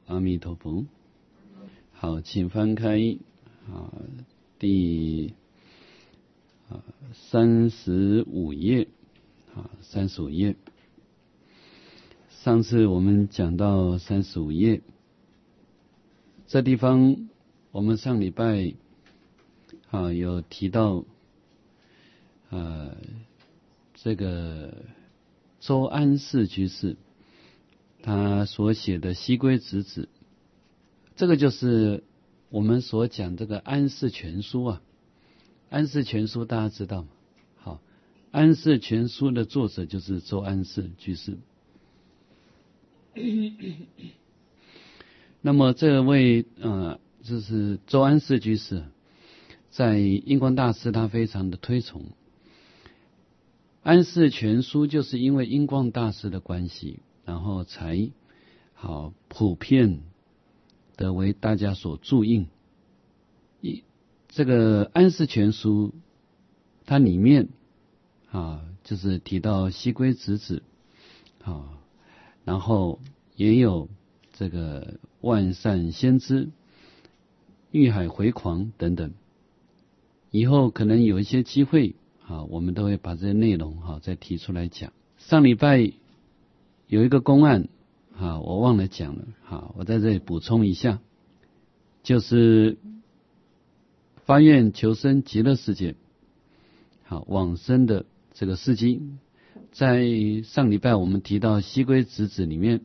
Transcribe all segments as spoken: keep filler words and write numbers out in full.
阿弥陀佛。好，请翻开啊第啊三十五页啊三十五页。上次我们讲到三十五页，这地方我们上礼拜啊有提到呃这个周安世居士他所写的《西归直子》，这个就是我们所讲这个《安世全书》啊。《安世全书》大家知道吗？好，《安世全书》的作者就是周安世居士。那么这位呃，就是周安世居士，在印光大师他非常的推崇。安世全书就是因为印光大师的关系，然后才好普遍的为大家所注印。一这个安世全书，它里面啊，就是提到西归直子啊。然后也有这个万善先知、欲海回狂等等。以后可能有一些机会啊，我们都会把这些内容哈、啊、再提出来讲。上礼拜有一个公案啊，我忘了讲了啊，我在这里补充一下，就是发愿求生极乐世界，好往生的这个事迹。在上礼拜我们提到西归直子里面，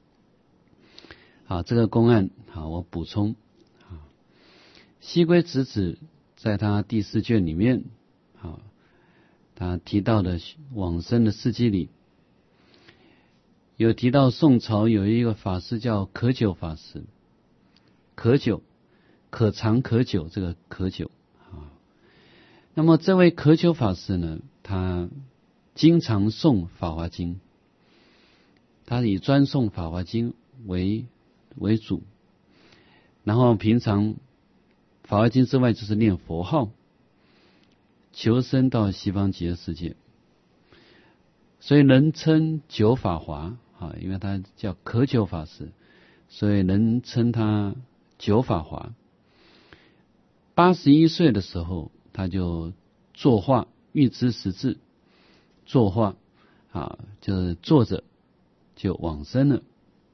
好这个公案，好我补充，好西归直子在他第四卷里面，好他提到的往生的事迹里，有提到宋朝有一个法师叫可久法师，可久可长可久，这个可久啊。那么这位可久法师呢，他经常诵《法华经》，他以专诵《法华经》为为主，然后平常《法华经》之外就是念佛号，求生到西方极乐世界，所以人称久法华啊，因为他叫可久法师，所以人称他久法华。八十一岁的时候，他就作画预知时至。作画啊，就是坐着就往生了。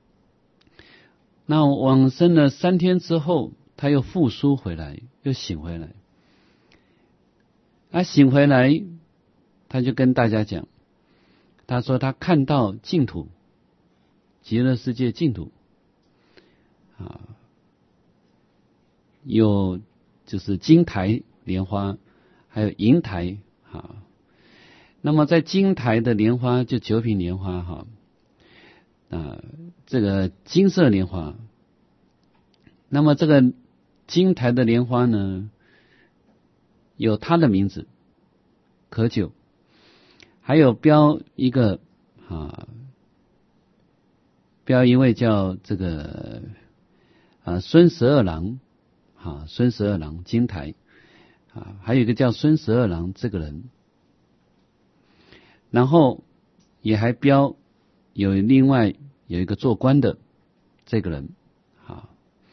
那往生了三天之后，他又复苏回来，又醒回来。他、啊、醒回来，他就跟大家讲，他说他看到净土，极乐世界净土啊，有就是金台莲花，还有银台啊。那么在金台的莲花就九品莲花哈，啊，这个金色莲花。那么这个金台的莲花呢，有它的名字可久，还有标一个啊，标一位叫这个啊孙十二郎啊，孙十二郎金台啊，还有一个叫孙十二郎这个人。然后也还标有另外有一个做官的这个人，好，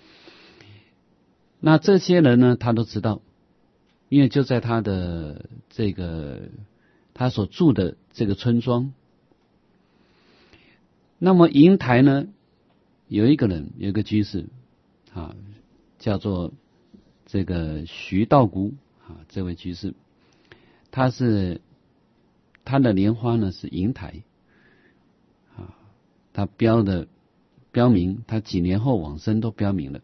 那这些人呢，他都知道，因为就在他的这个他所住的这个村庄。那么银台呢，有一个人，有一个居士啊，叫做这个徐道姑啊，这位居士，他是。他的莲花呢是银台啊，他标的标明，他几年后往生都标明了。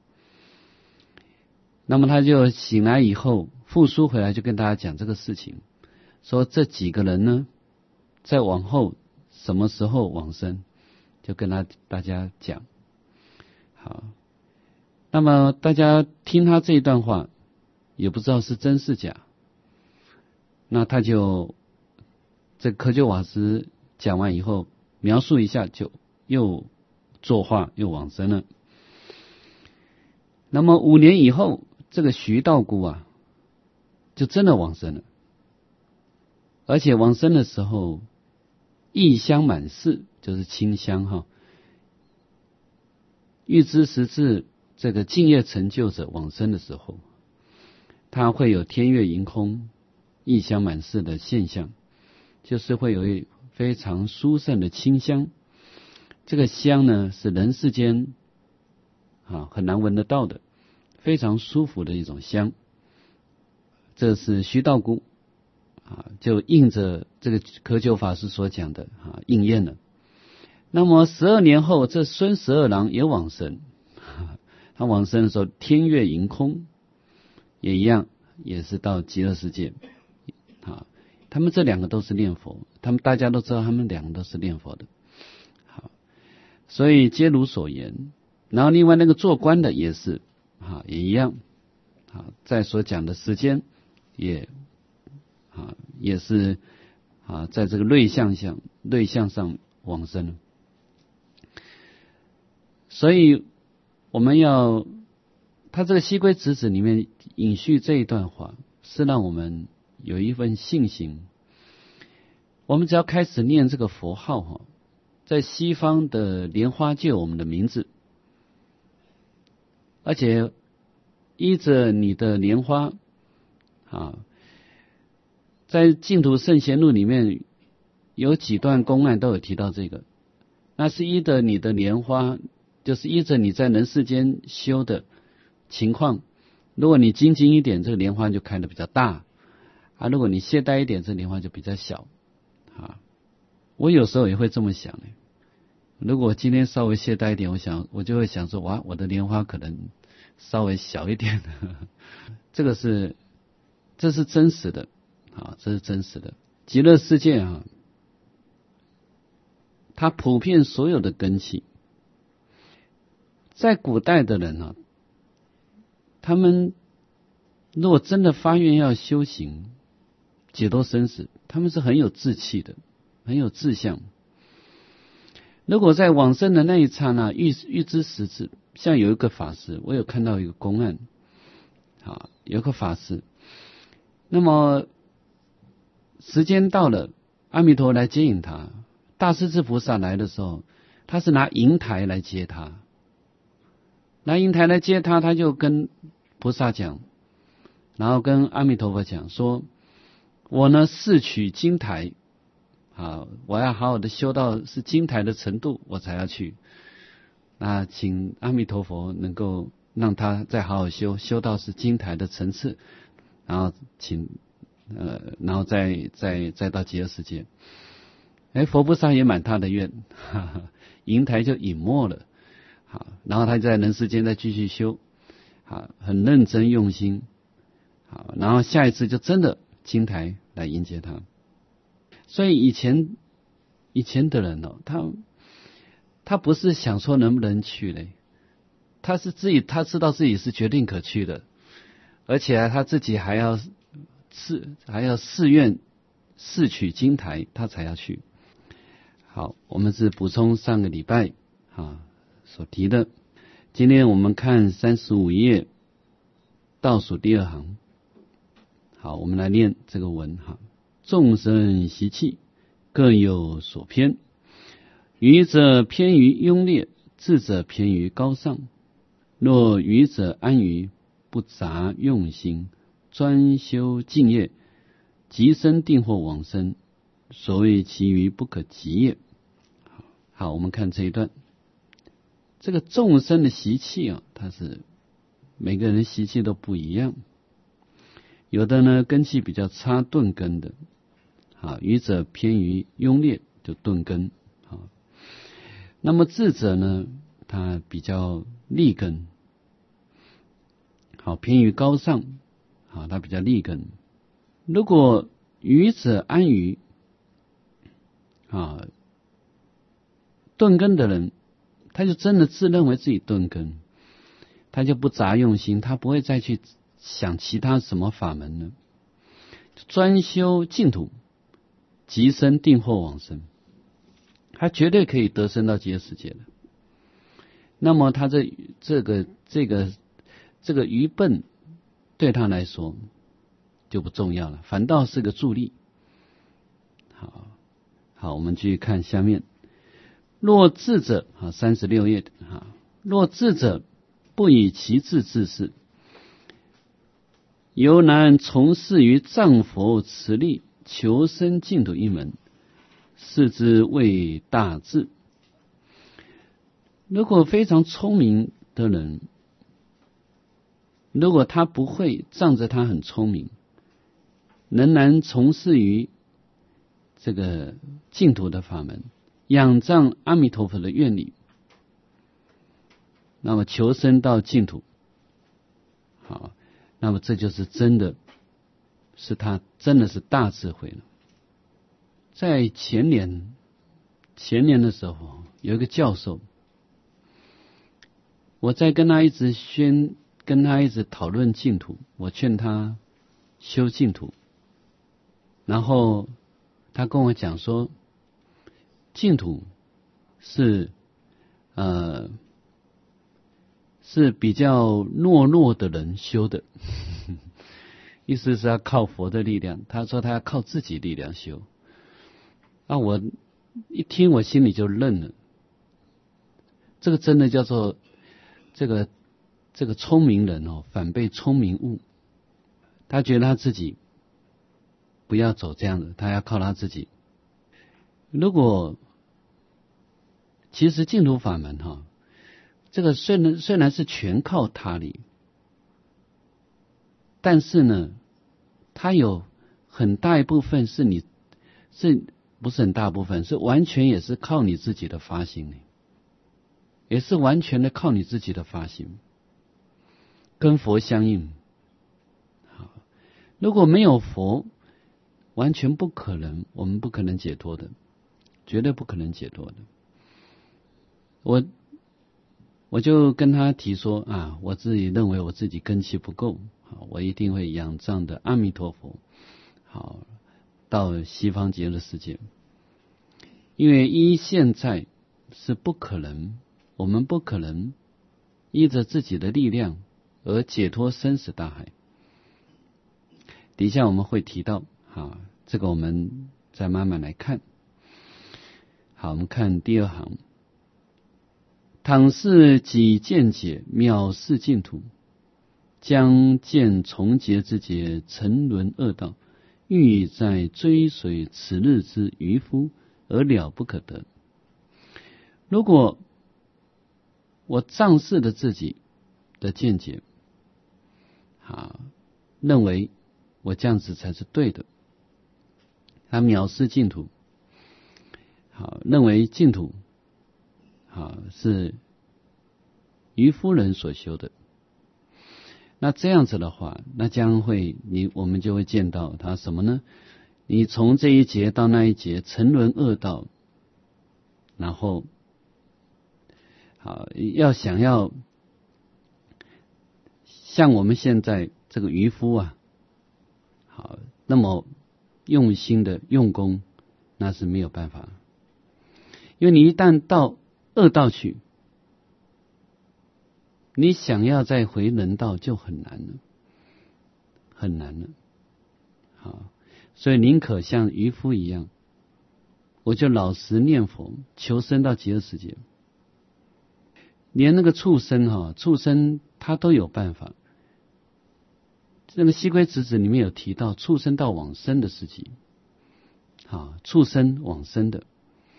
那么他就醒来以后复苏回来，就跟大家讲这个事情，说这几个人呢，在往后什么时候往生，就跟他大家讲。好，那么大家听他这一段话，也不知道是真是假，那他就。这可久法师讲完以后，描述一下，就又作画又往生了。那么五年以后，这个徐道姑啊，就真的往生了，而且往生的时候，异香满室，就是清香哈， 欲知时至这个敬业成就者往生的时候，他会有天月盈空、异香满室的现象，就是会有一非常殊胜的清香。这个香呢，是人世间啊很难闻得到的，非常舒服的一种香。这是须道姑啊，就应着这个窠臼法师所讲的啊应验了。那么十二年后，这孙十二郎也往生，他往生的时候天月盈空，也一样，也是到极乐世界啊。他们这两个都是念佛，他们大家都知道，他们两个都是念佛的。好，所以皆如所言。然后另外那个做官的也是啊，也一样啊，在所讲的时间也啊也是啊，在这个类象上类象上往生了。所以我们要，他这个西归直子里面引述这一段话，是让我们有一份信心。我们只要开始念这个佛号哈，在西方的莲花就有我们的名字，而且依着你的莲花啊，在净土圣贤录里面有几段公案都有提到这个，那是依着你的莲花，就是依着你在人世间修的情况，如果你精进一点，这个莲花就开得比较大啊；如果你懈怠一点，这莲花就比较小啊。我有时候也会这么想诶，如果今天稍微懈怠一点，我想我就会想说，哇，我的莲花可能稍微小一点这个是这是真实的啊，这是真实的。极乐世界啊，它普遍所有的根器，在古代的人啊，他们如果真的发愿要修行解脱生死，他们是很有志气的，很有志向。如果在往生的那一刹那预预知时至，像有一个法师，我有看到一个公案啊，有个法师，那么时间到了，阿弥陀来接引他，大势至菩萨来的时候，他是拿银台来接他，拿银台来接他，他就跟菩萨讲，然后跟阿弥陀佛讲说，我呢誓取金台啊，我要好好的修到是金台的程度，我才要去。那请阿弥陀佛能够让他再好好修，修到是金台的层次，然后请呃，然后再再再到极乐世界。哎，佛菩萨也满他的愿，哈哈，银台就隐没了。好，然后他在人世间再继续修，好，很认真用心。好，然后下一次就真的金台来迎接他。所以以前以前的人哦，他他不是想说能不能去嘞，他是自己他知道自己是决定可去的，而且他自己还要誓还要誓愿誓取金台，他才要去。好，我们是补充上个礼拜啊所提的。今天我们看三十五页倒数第二行。好，我们来念这个文哈。众生习气各有所偏，愚者偏于庸劣，智者偏于高尚。若愚者安于不杂用心，专修净业，即生定或往生，所谓其余不可及也。好，我们看这一段。这个众生的习气啊，它是每个人习气都不一样。有的呢根气比较差，钝根的，啊，愚者偏于庸劣，就钝根啊。那么智者呢，他比较利根，好，偏于高尚，啊，他比较利根。如果愚者安于啊钝根的人，他就真的自认为自己钝根，他就不杂用心，他不会再去想其他什么法门呢？专修净土，即生定或往生，他绝对可以得生到极乐世界的。那么他这这个这个这个愚笨对他来说就不重要了，反倒是个助力。好，好，我们继续看下面。若智者啊，三十六页啊， 若智者不以其智治事，犹难从事于藏佛持力求生净土一门，是之谓大智。如果非常聪明的人，如果他不会仗着他很聪明，仍然从事于这个净土的法门，仰仗阿弥陀佛的愿力，那么求生到净土，好，那么这就是真的是他真的是大智慧了。在前年前年的时候，有一个教授，我在跟他一直宣跟他一直讨论净土，我劝他修净土，然后他跟我讲说，净土是呃是比较懦弱的人修的，意思是要靠佛的力量。他说他要靠自己力量修。啊，我一听我心里就愣了。这个真的叫做这个这个聪明人哦，反被聪明误。他觉得他自己不要走这样的，他要靠他自己。如果其实净土法门哈、哦，这个虽然虽然是全靠他力，但是呢，它有很大一部分是你是不是很大部分，是完全也是靠你自己的发心，也是完全的靠你自己的发心，跟佛相应。好，如果没有佛，完全不可能，我们不可能解脱的，绝对不可能解脱的。我我就跟他提说啊，我自己认为我自己根器不够，好，我一定会仰仗的阿弥陀佛，好，到西方极乐世界。因为依现在是不可能，我们不可能依着自己的力量而解脱生死大海。底下我们会提到，好，这个我们再慢慢来看。好，我们看第二行。倘是己见解藐视净土，将见重劫之劫，沉沦恶道，欲在追随此日之渔夫，而了不可得。如果我仗势的自己的见解，好，认为我这样子才是对的，他藐视净土，好，认为净土好是渔夫人所修的，那这样子的话，那将会你我们就会见到他什么呢？你从这一节到那一节沉沦恶道，然后好要想要像我们现在这个渔夫啊，好那么用心的用功，那是没有办法，因为你一旦到恶道去，你想要再回人道就很难了，很难了。好，所以宁可像渔夫一样，我就老实念佛，求生到极乐世界。连那个畜生哈，畜生他都有办法。那个《西归直子》里面有提到畜生到往生的事情，好，畜生往生的。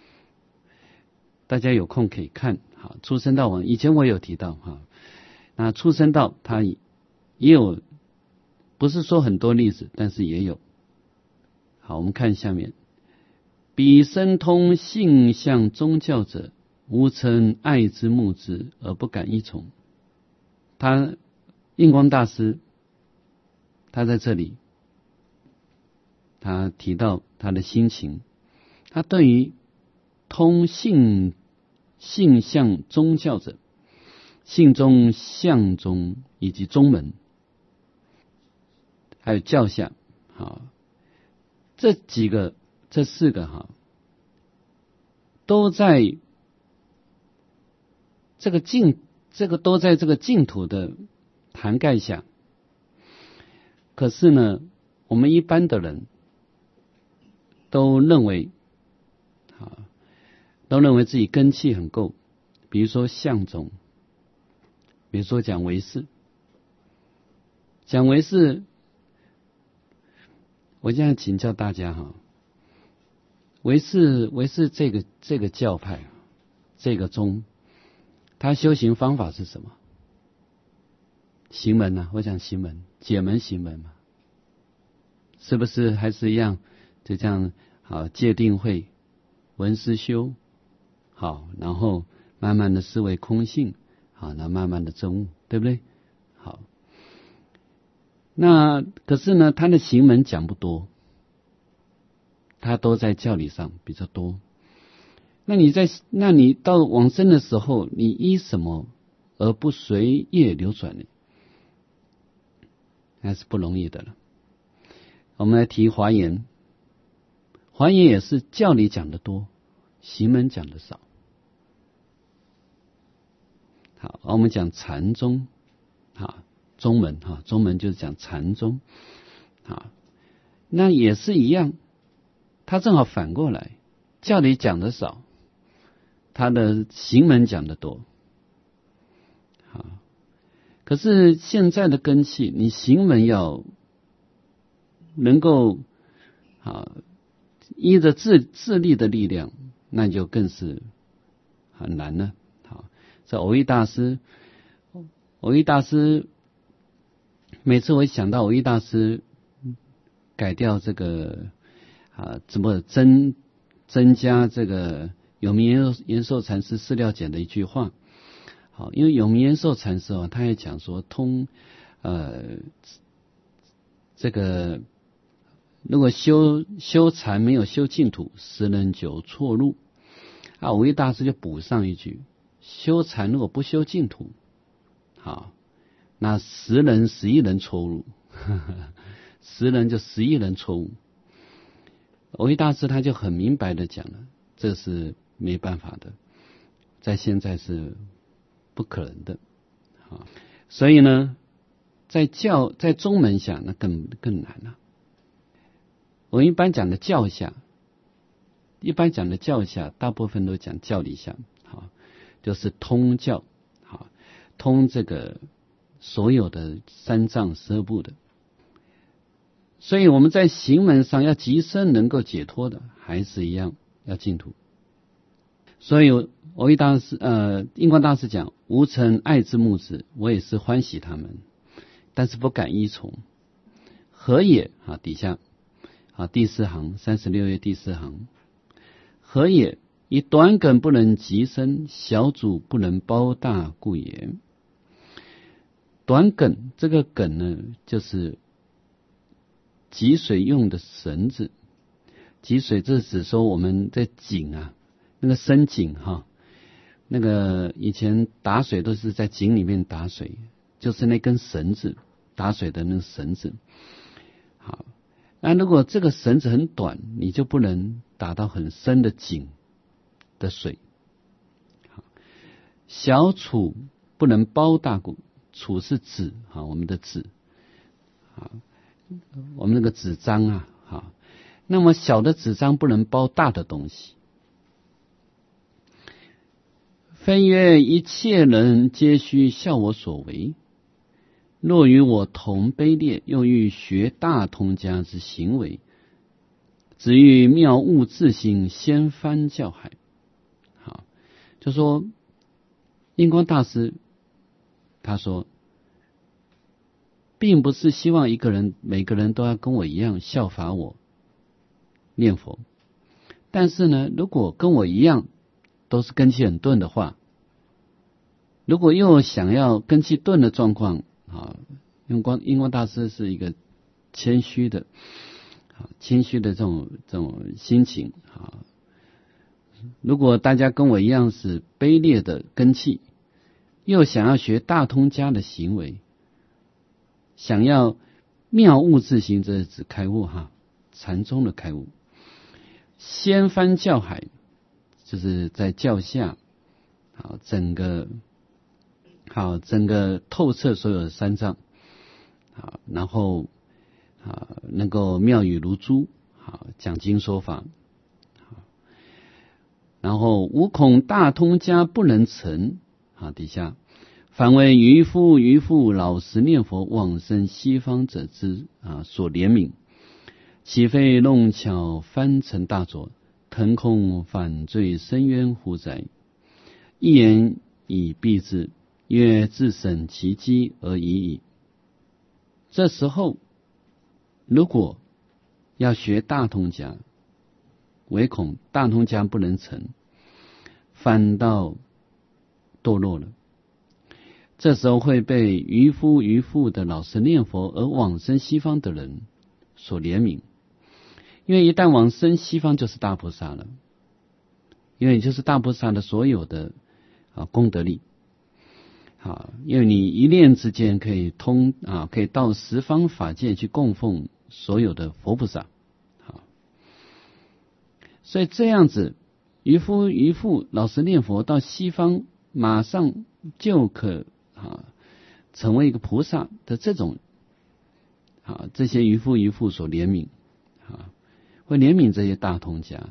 大家有空可以看，好，畜生道往，以前我有提到哈，那畜生道它也有，不是说很多例子，但是也有。好，我们看下面，彼生通性相宗教者，无称爱之慕之而不敢依从。他印光大师，他在这里，他提到他的心情，他对于通性性相宗教者，性宗、相宗以及宗门，还有教下，好，这几个这四个哈，都在这个净这个都在这个净土的涵盖下。可是呢，我们一般的人都认为，啊，都认为自己根器很够，比如说相宗， 比如说讲唯识，讲唯识，我现在请教大家哈，唯识唯识这个这个教派，这个宗，他修行方法是什么？行门呢、啊？我讲行门，解门行门嘛，是不是还是一样？就这样，好，戒定慧，闻思修，好，然后慢慢的思维空性，好，那慢慢的证悟，对不对？好，那可是呢，他的行门讲不多，他都在教理上比较多。那你在，那你到往生的时候，你依什么而不随业流转呢？还是不容易的了。我们来提华严，华严也是教理讲的多，行门讲的少。好，我们讲禅宗，啊，宗门哈，宗门就是讲禅宗，啊，那也是一样，他正好反过来，教理讲的少，他的行门讲的多。好，可是现在的根器，你行门要能够啊，依着自自力的力量，那就更是很难了。好，这蕅益大师，蕅益大师，每次我一想到蕅益大师改掉这个啊，怎么增增加这个永明延寿禅师释料简的一句话。好，因为永明延寿禅师啊，他也讲说通呃这个如果修修禅没有修净土，十人九错路。啊，蕅益大师就补上一句：修禅如果不修净土，好，那十人十一人错误，十人就十一人错误。蕅益大师他就很明白的讲了，这是没办法的，在现在是不可能的。好，所以呢，在教在宗门下那更更难了。我一般讲的教下，一般讲的教下，大部分都讲教理下，好，就是通教，好，通这个所有的三藏十二部的。所以我们在行门上要极深能够解脱的，还是一样要净土。所以蕅益大师呃印光大师讲，无曾爱之木子，我也是欢喜他们，但是不敢依从。何也啊？底下啊第四行三十六页第四行，何也？以短梗不能极深，小主不能包大故也。短梗这个梗呢，就是汲水用的绳子。汲水这是指说我们在井啊，那个深井哈，那个以前打水都是在井里面打水，就是那根绳子打水的那个绳子。好，那如果这个绳子很短，你就不能打到很深的井的水。好，小杵不能包大鼓，杵是纸哈，我们的纸，好，我们那个纸张啊，好，那么小的纸张不能包大的东西。非曰一切人皆须效我所为，若与我同卑劣，又欲学大通家之行为，只欲妙悟自性，先翻教海。好，就说印光大师他说，并不是希望一个人每个人都要跟我一样效法我念佛，但是呢，如果跟我一样都是根气很钝的话，如果又想要根气钝的状况啊，印光印光大师是一个谦虚的啊，谦虚的这种这种心情啊。如果大家跟我一样是卑劣的根气，又想要学大通家的行为，想要妙悟自性，这是指开悟哈，禅宗的开悟。先翻教海，就是在教下，好，整个好整个透彻所有的三藏，好，然后啊能够妙语如珠，好，讲经说法，好，然后无恐大通家不能成，好，底下反为渔夫渔妇老实念佛往生西方者之啊所怜悯，岂非弄巧翻成大浊，腾空反坠深渊乎哉？一言以蔽之，曰自审其机而已矣。这时候，如果要学大通家，唯恐大通家不能成，反倒堕落了。这时候会被渔夫渔妇的老实念佛而往生西方的人所怜悯，因为一旦往生西方就是大菩萨了，因为就是大菩萨的所有的啊功德力啊，因为你一念之间可以通啊，可以到十方法界去供奉所有的佛菩萨啊，所以这样子渔夫渔妇老实念佛到西方，马上就可啊，成为一个菩萨的这种啊，这些渔夫渔妇所怜悯啊，会怜悯这些大通家。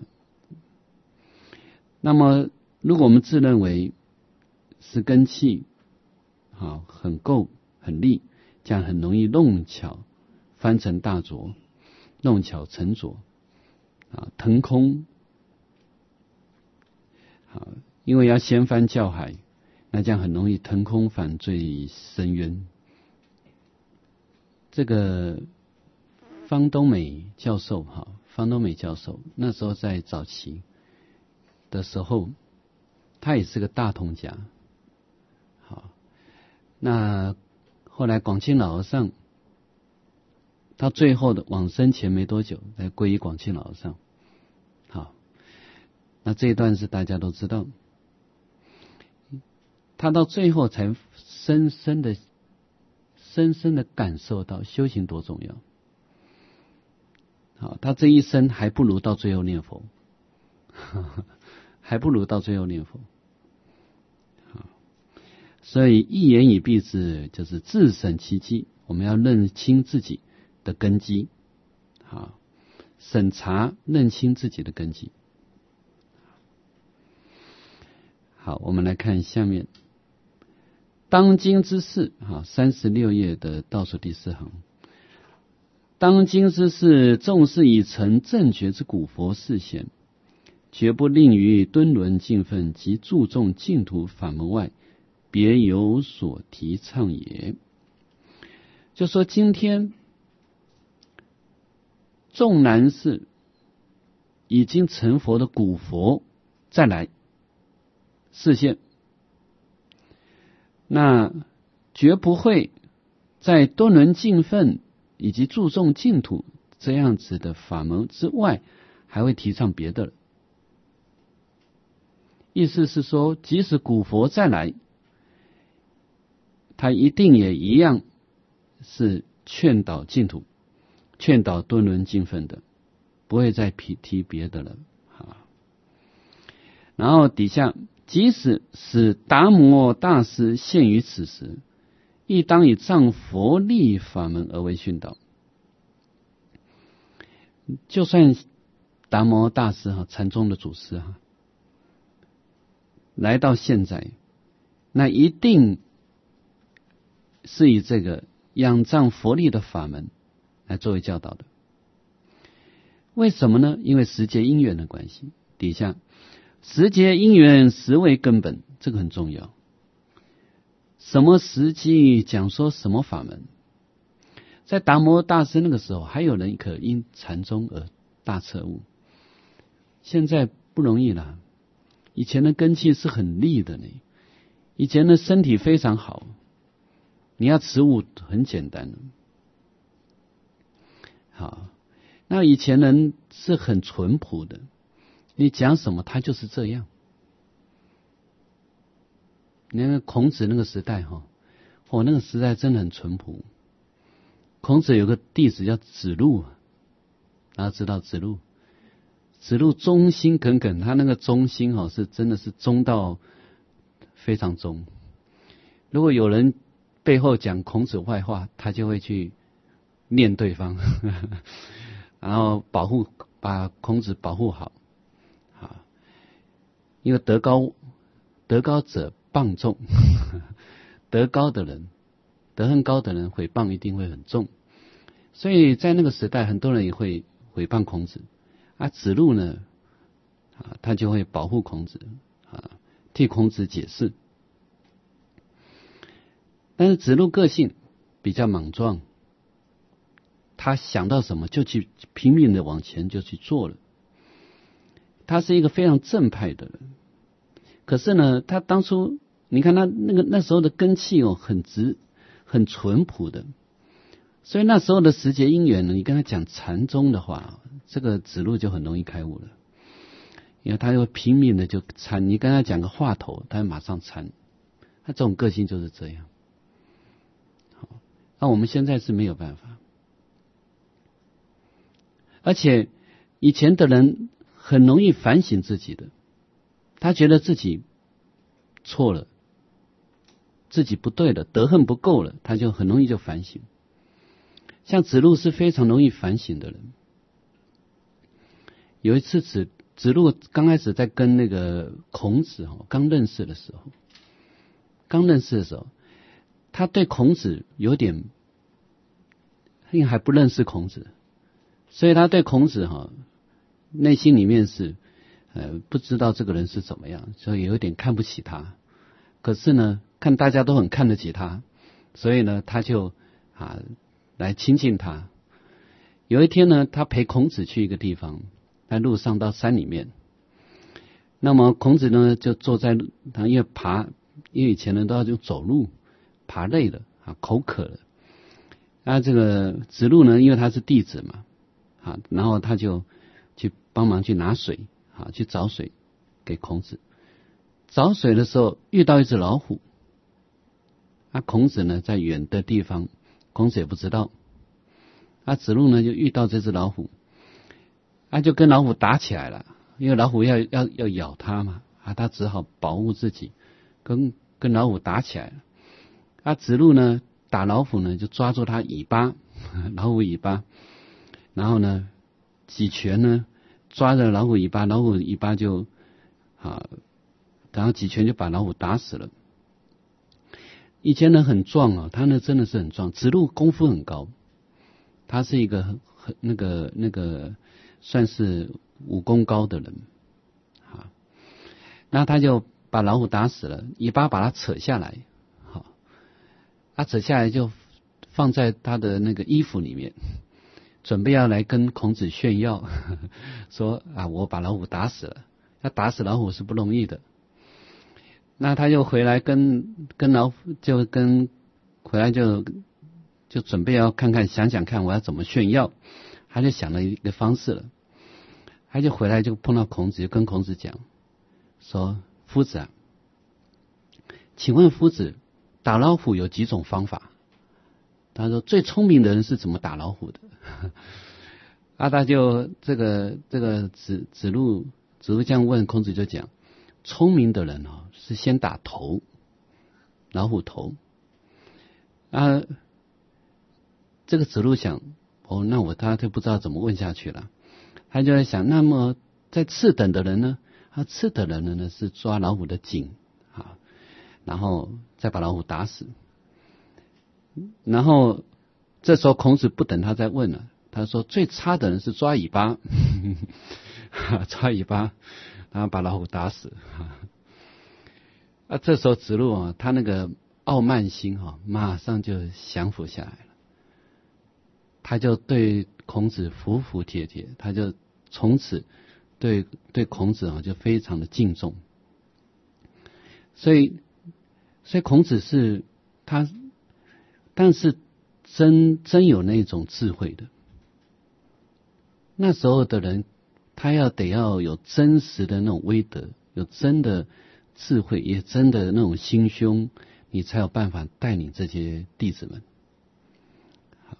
那么，如果我们自认为是根器啊很够很利，这样很容易弄巧翻成大浊，弄巧成浊啊，腾空啊，因为要掀翻教海。那这样很容易腾空反坠深渊。这个方东美教授哈，方东美教授那时候在早期的时候，他也是个大通家。好，那后来广清老和尚到最后的往生前没多久，来皈依广清老和尚。好，那这一段是大家都知道。他到最后才深深的、深深的感受到修行多重要。好，他这一生还不如到最后念佛，呵呵还不如到最后念佛。好，所以一言以蔽之，就是自审其机，我们要认清自己的根基。好，审查认清自己的根基。好，我们来看下面。当今之事，哈，三十六页的倒数第四行。当今之事，重视已成正觉之古佛示现，绝不令于敦伦敬分及注重净土法门外，别有所提倡也。就说今天，纵然是已经成佛的古佛再来示现，那绝不会在敦伦敬分以及注重净土这样子的法门之外，还会提倡别的了。意思是说，即使古佛再来，他一定也一样是劝导净土、劝导敦伦敬分的，不会再提别的了。然后底下，即使使达摩大师现于此时，亦当以藏佛力法门而为训导。就算达摩大师哈，禅宗的祖师哈，来到现在，那一定是以这个仰仗佛力的法门来作为教导的。为什么呢？因为时节因缘的关系。底下，时节因缘实为根本，这个很重要。什么时机讲说什么法门？在达摩大师那个时候，还有人可因禅宗而大彻悟。现在不容易了。以前的根器是很利的呢，以前的身体非常好，你要持悟很简单的。好，那以前人是很淳朴的。你讲什么，他就是这样。你看孔子那个时代哈，哦，那个时代真的很淳朴。孔子有个弟子叫子路，大家知道子路，子路忠心耿耿，他那个忠心哈是真的是忠到非常忠。如果有人背后讲孔子坏话，他就会去念对方，然后保护把孔子保护好。因为德高德高者谤众， 德高的人、德行高的人毁谤一定会很重，所以在那个时代，很多人也会毁谤孔子。啊，子路呢，啊，他就会保护孔子，啊，替孔子解释。但是子路个性比较莽撞，他想到什么就去拼命的往前就去做了。他是一个非常正派的人，可是呢，他当初你看他那个那时候的根气哦，很直、很淳朴的，所以那时候的时节因缘呢，你跟他讲禅宗的话，这个子路就很容易开悟了，因为他又拼命的就参，你跟他讲个话头，他马上参，他这种个性就是这样。好，那我们现在是没有办法，而且以前的人很容易反省自己的，他觉得自己错了，自己不对了，德行不够了，他就很容易就反省。像子路是非常容易反省的人。有一次子子路刚开始在跟那个孔子刚认识的时候，刚认识的时候，他对孔子有点，因为还不认识孔子，所以他对孔子哈内心里面是呃不知道这个人是怎么样，所以有点看不起他。可是呢，看大家都很看得起他，所以呢，他就啊来亲近他。有一天呢，他陪孔子去一个地方，在路上到山里面，那么孔子呢就坐在他因为爬，因为以前人都要用走路，爬累了啊，口渴了。那这个子路呢，因为他是弟子嘛，啊，然后他就去帮忙去拿水啊，去找水给孔子。找水的时候遇到一只老虎，啊，孔子呢在远的地方，孔子也不知道。啊，子路呢就遇到这只老虎，啊，就跟老虎打起来了，因为老虎要要要咬他嘛，啊，他只好保护自己，跟跟老虎打起来了。啊，子路呢打老虎呢就抓住它尾巴，老虎尾巴，然后呢几拳呢抓着老虎尾巴，老虎尾巴就啊，然后几拳就把老虎打死了。以前人很壮啊，他呢真的是很壮，子路功夫很高，他是一个很很那个那个算是武功高的人啊。那他就把老虎打死了，尾巴把它扯下来，好，他扯下来就放在他的那个衣服里面，准备要来跟孔子炫耀，呵呵说啊，我把老虎打死了。要打死老虎是不容易的。那他就回来跟跟老虎就跟回来就就准备要看看想想看我要怎么炫耀，他就想了一个方式了，他就回来就碰到孔子，就跟孔子讲说：夫子啊，请问夫子打老虎有几种方法？他说最聪明的人是怎么打老虎的？啊，他就这个这个子子路子路这样问，孔子就讲，聪明的人哦是先打头，老虎头啊。这个子路想，哦，那我他就不知道怎么问下去了。他就在想，那么在次等的人呢？他次等的人呢是抓老虎的颈啊，然后再把老虎打死。然后这时候孔子不等他再问了，他说最差的人是抓尾巴，抓尾巴，然后把老虎打死。啊，这时候子路啊，他那个傲慢心哈、啊，马上就降服下来了。他就对孔子服服帖帖，他就从此对对孔子啊就非常的敬重。所以，所以孔子是他，但是真真有那种智慧的。那时候的人，他要得要有真实的那种威德，有真的智慧，也真的那种心胸，你才有办法带领这些弟子们。好，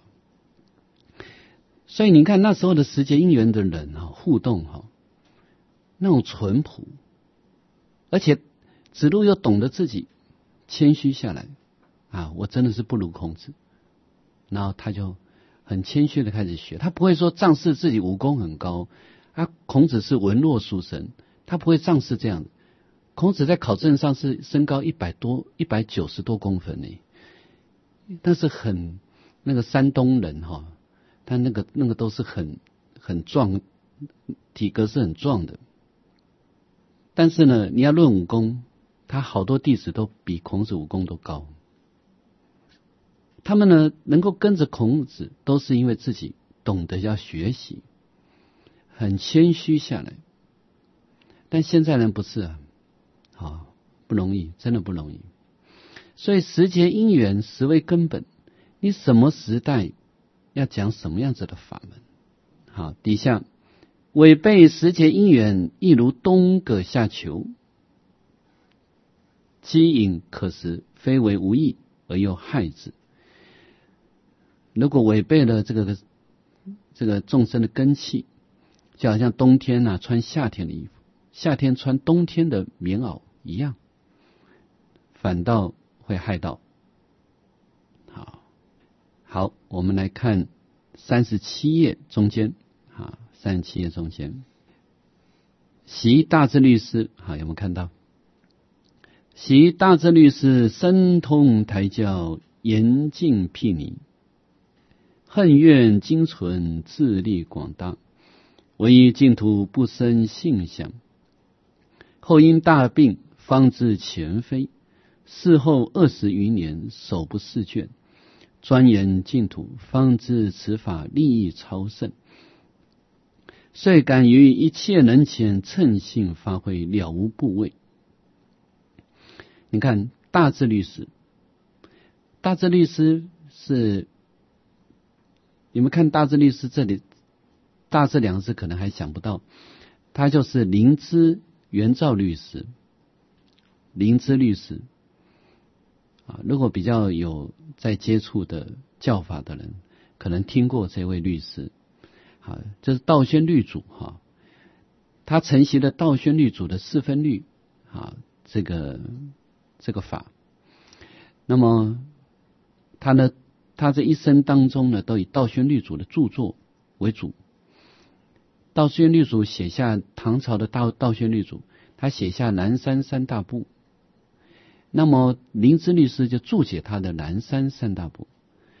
所以你看那时候的时节因缘的人啊，互动哈，那种淳朴，而且子路又懂得自己谦虚下来啊，我真的是不如孔子，然后他就很谦虚的开始学，他不会说仗势自己武功很高啊，孔子是文弱书生，他不会仗势这样的， 孔子在考证上是身高一百多、一百九十多公分呢，但是很那个山东人哈、哦，他那个那个都是很很壮，体格是很壮的。但是呢，你要论武功，他好多弟子都比孔子武功都高。他们呢，能够跟着孔子，都是因为自己懂得要学习，很谦虚下来。但现在人不是啊，啊，不容易，真的不容易。所以时节因缘，实为根本。你什么时代要讲什么样子的法门？好，底下违背时节因缘，亦如冬葛夏裘，饥饮可食，非为无益，而又害之。如果违背了这个这个众生的根气，就好像冬天啊穿夏天的衣服，夏天穿冬天的棉袄一样，反倒会害到。好，好，我们来看三十七页中间啊，三十七页中间，习大智律师，好，有没有看到？习大智律师深通台教，严禁睥睨。恨怨精存，智力广大，唯一净土不生性相。后因大病，方知前非。事后二十余年，手不释卷，钻研净土，方知此法利益超胜。遂敢于一切人前，趁性发挥，了无部位。你看，大智律师，大智律师是。你们看大智律师这里，大智两个字可能还想不到，他就是灵芝圆照律师，灵芝律师啊。如果比较有在接触的教法的人，可能听过这位律师啊，这是道宣律主哈，他承袭了道宣律主的四分律啊，这个这个法。那么他呢？他这一生当中呢，都以道宣律主的著作为主。道宣律主写下唐朝的道道宣律主，他写下南山三大部。那么灵芝律师就注解他的南山三大部。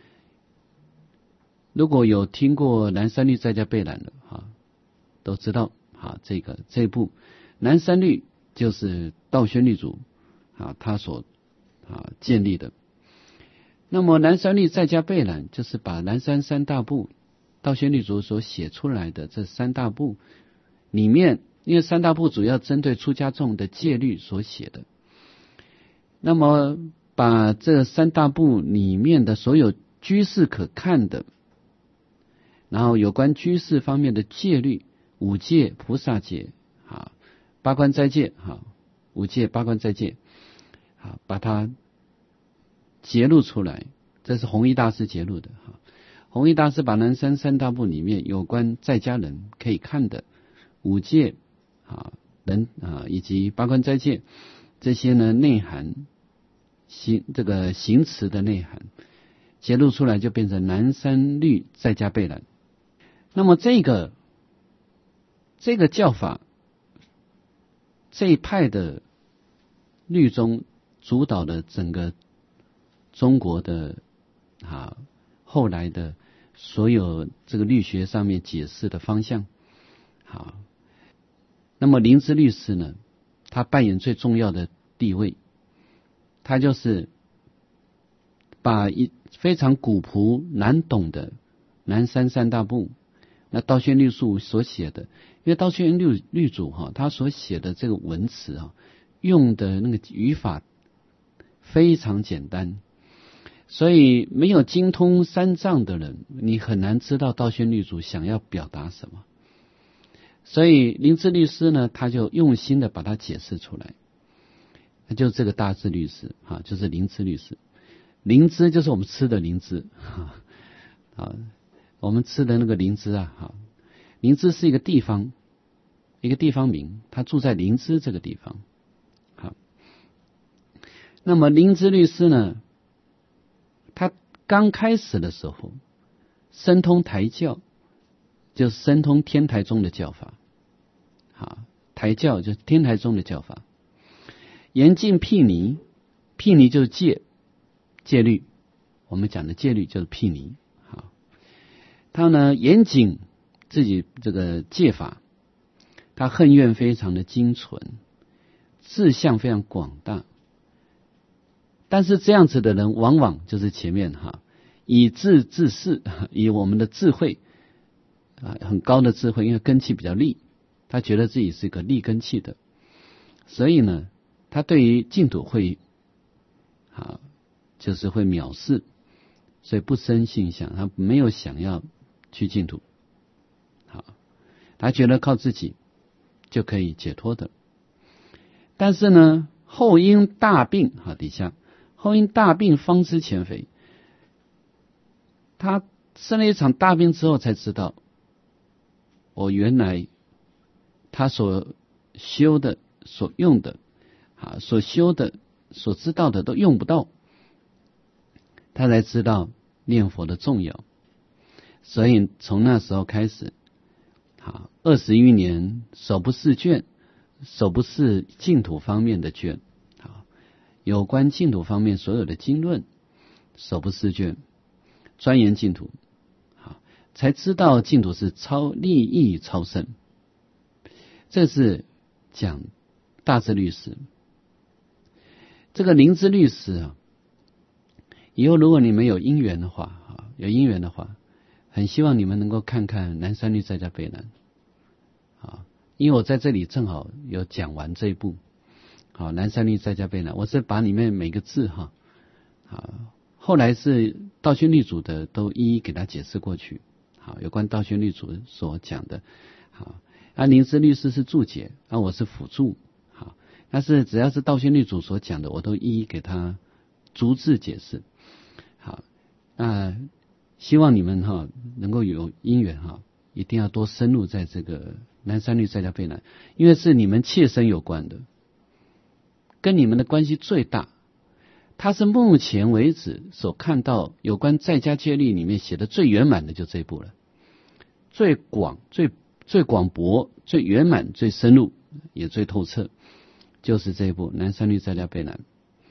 如果有听过南山律在家备览的哈，都知道哈，这个这一部南山律就是道宣律主啊他所啊建立的。那么南山律在家备览，就是把南山三大部道宣律主所写出来的这三大部里面，因为三大部主要针对出家众的戒律所写的，那么把这三大部里面的所有居士可看的，然后有关居士方面的戒律，五戒、菩萨戒啊、八关斋戒啊、五戒、八关斋戒啊，把它揭露出来，这是弘一大师揭露的哈。弘一大师把南山三大部里面有关在家人可以看的五戒啊、人啊以及八关斋戒这些呢内涵行这个行持的内涵揭露出来，就变成南山律在家备览。那么这个这个教法这一派的律宗主导的整个中国的啊，后来的所有这个律学上面解释的方向，好，那么灵芝律师呢，他扮演最重要的地位，他就是把一非常古朴难懂的南山三大部，那道宣律述所写的，因为道宣律律主哈，他所写的这个文词啊，用的那个语法非常简单。所以没有精通三藏的人，你很难知道道宣律主想要表达什么。所以灵芝律师呢，他就用心的把它解释出来。那就是这个大智律师啊，就是灵芝律师。灵芝就是我们吃的灵芝啊，我们吃的那个灵芝啊，哈，灵芝是一个地方，一个地方名，他住在灵芝这个地方。好，那么灵芝律师呢？他刚开始的时候，深通台教，就是深通天台宗的教法。好，台教就是天台宗的教法。 严禁毗尼，毗尼就是戒戒律，我们讲的戒律就是毗尼。好，他呢严谨自己这个戒法，他恨怨非常的精纯，志向非常广大。但是这样子的人，往往就是前面哈，以智治世，以我们的智慧啊，很高的智慧，因为根气比较利，他觉得自己是一个利根气的，所以呢，他对于净土会啊，就是会藐视，所以不生信想，他没有想要去净土。好，他觉得靠自己就可以解脱的。但是呢，后因大病，好，底下后因大病方知前非，他生了一场大病之后才知道，我原来他所修的、所用的、啊所修的、所知道的都用不到，他才知道念佛的重要。所以从那时候开始，啊，二十余年手不释卷，手不释净土方面的卷，啊，有关净土方面所有的经论，手不释卷，钻研净土，啊，才知道净土是超利益超胜。这是讲大智律师。这个灵芝律师啊，以后如果你们有因缘的话，啊，有因缘的话，很希望你们能够看看南山律在家备难，啊，因为我在这里正好有讲完这一部，好，南山律在家备难，我是把里面每个字哈，啊，后来是道宣律主的都一一给他解释过去，好，有关道宣律主所讲的，好，啊，灵芝律师是注解，啊，我是辅助，好，但是只要是道宣律主所讲的，我都一一给他逐字解释，好，那希望你们哈能够有因缘哈，一定要多深入在这个南山律在家备难，因为是你们切身有关的，跟你们的关系最大。他是目前为止所看到有关在家戒律里面写的最圆满的就这一部了，最广、最最广博、最圆满、最深入，也最透彻，就是这一部南山律在家备难。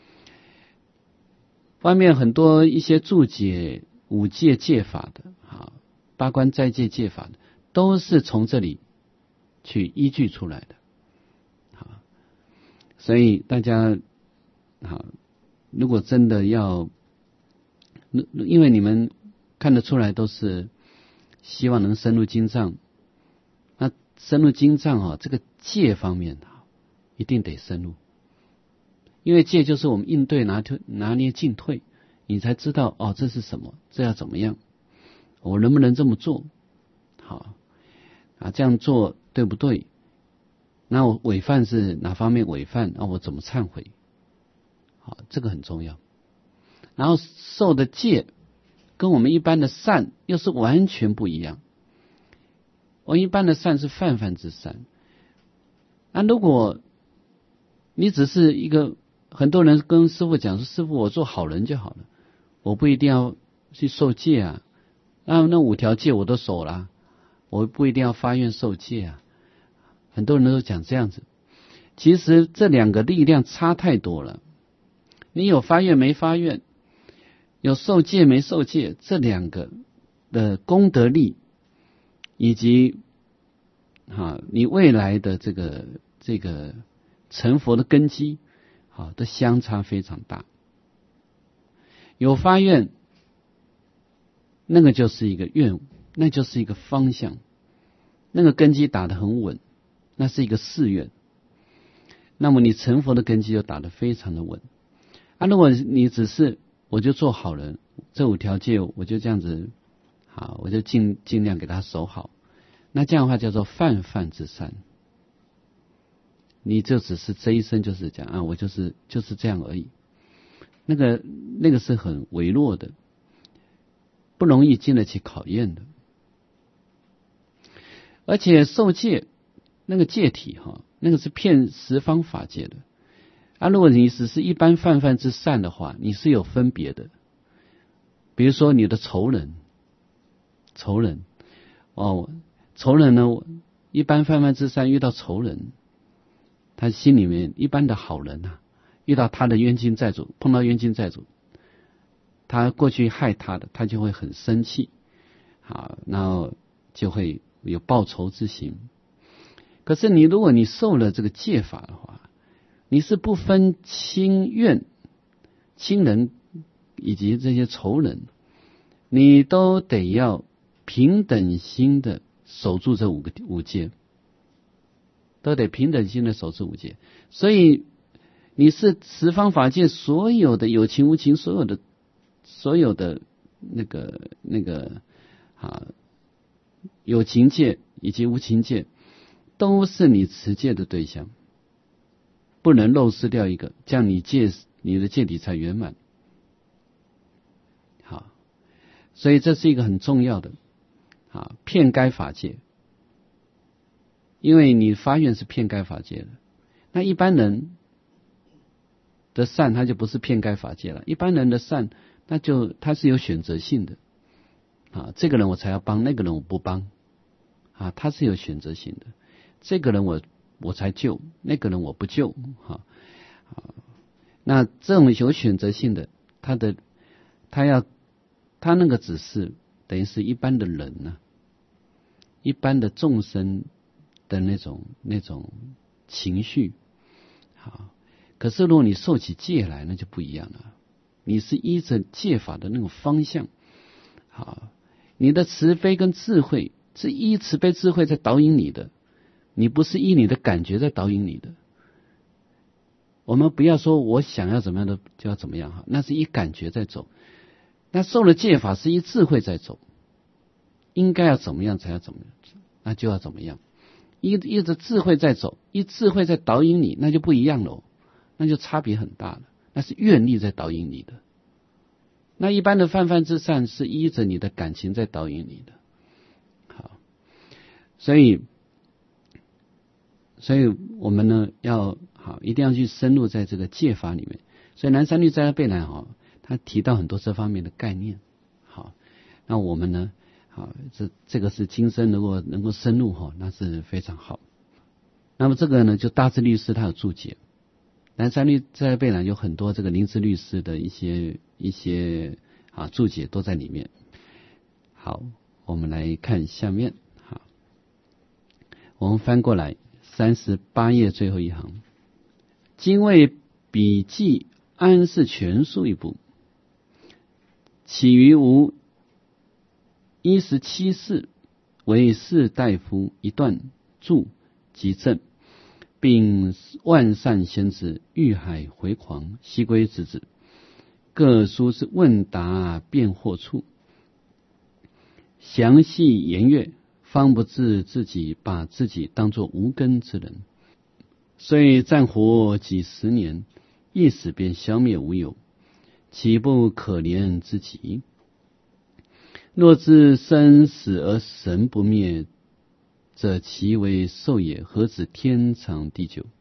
外面很多一些注解五戒戒法的，啊，八关斋戒戒法的，都是从这里去依据出来的，啊，所以大家，啊，如果真的要，因为你们看得出来都是希望能深入经藏，那深入经藏啊，这个戒方面啊，一定得深入，因为戒就是我们应对拿拿捏进退。你才知道哦，这是什么？这要怎么样？我能不能这么做？好啊，这样做对不对？那我违犯是哪方面违犯？那我怎么忏悔？好，这个很重要。然后受的戒跟我们一般的善又是完全不一样。我们一般的善是泛泛之善，那如果你只是一个，很多人跟师父讲说，师父我做好人就好了。我不一定要去受戒啊，那那五条戒我都守了，我不一定要发愿受戒啊。很多人都讲这样子，其实这两个力量差太多了。你有发愿没发愿，有受戒没受戒，这两个的功德力，以及啊你未来的这个这个成佛的根基，啊的相差非常大。有发愿，那个就是一个愿，那就是一个方向，那个根基打得很稳，那是一个誓愿。那么你成佛的根基就打得非常的稳。啊，如果你只是我就做好人，这五条戒我就这样子，好，我就尽尽量给他守好，那这样的话叫做泛泛之善。你就只是这一生就是讲啊，我就是就是这样而已。那个那个是很微弱的，不容易经得起考验的。而且受戒那个戒体哈，那个是骗十方法界的啊。如果你只是一般泛泛之善的话，你是有分别的。比如说你的仇人，仇人哦，仇人呢，一般泛泛之善遇到仇人，他心里面一般的好人啊， 遇到他的冤亲债主，碰到冤亲债主，他过去害他的，他就会很生气，好，然后就会有报仇之心。可是你如果你受了这个戒法的话，你是不分亲怨、亲人以及这些仇人，你都得要平等心的守住这五个五戒，都得平等心的守住五戒。所以你是十方法界所有的有情无情，所有的所有的那个那个啊有情界以及无情界，都是你持戒的对象，不能漏失掉一个，这样你戒你的戒体才圆满。好，所以这是一个很重要的啊，遍该法界，因为你发愿是遍该法界的。那一般人的善，他就不是遍该法界了。一般人的善，那就他是有选择性的啊，这个人我才要帮，那个人我不帮啊，他是有选择性的。这个人我我才救，那个人我不救哈啊。那这种有选择性的，他的他要他那个只是等于是一般的人呢、啊，一般的众生的那种那种情绪。好，可是如果你受起戒来，那就不一样了。你是依着戒法的那种方向，好，你的慈悲跟智慧是依慈悲智慧在导引你的，你不是依你的感觉在导引你的。我们不要说我想要怎么样的就要怎么样哈，那是依感觉在走。那受了戒法是依智慧在走，应该要怎么样才要怎么样，那就要怎么样。依依着智慧在走，依智慧在导引你，那就不一样了，那就差别很大了。那是愿力在导引你的。那一般的泛泛之善是依着你的感情在导引你的。好，所以，所以我们呢要好，一定要去深入在这个戒法里面。所以南山律在贝兰哈，他提到很多这方面的概念。好，那我们呢？好，这这个是今生如果能够深入哈，那是非常好。那么这个呢，就大智律师他有注解，南山律在贝兰有很多这个灵智律师的一些一些啊注解都在里面。好，我们来看下面。好，我们翻过来三十八页最后一行，今为笔记安世全书一部，起于无一十七世，为士大夫一段注及证，并万善先知欲海回狂西归之子，各书是问答辩惑处，详细言阅，方不知自己把自己当作无根之人，虽暂活几十年，一死便消灭无有，岂不可怜之极？若知生死而神不灭，则其为寿也，何止天长地久？